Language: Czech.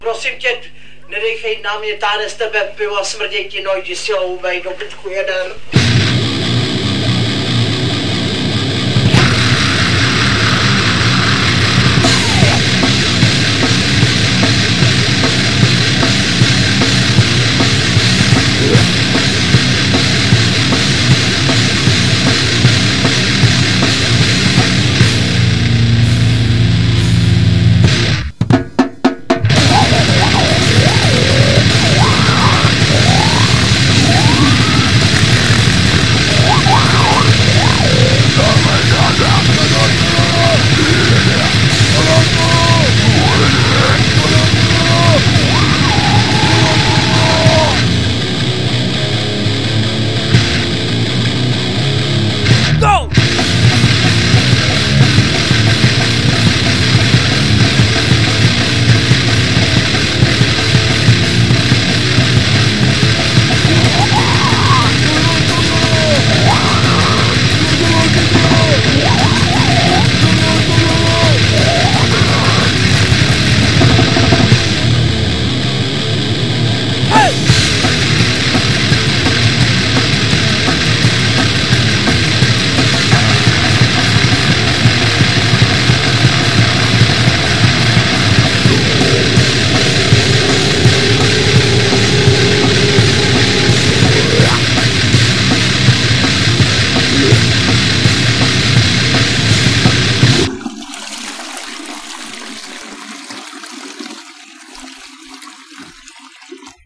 Prosím tě, nedejchej na mě, táhne z tebe pivo a smrděj ti nohy, jdi si ho umej, do pičku jeden.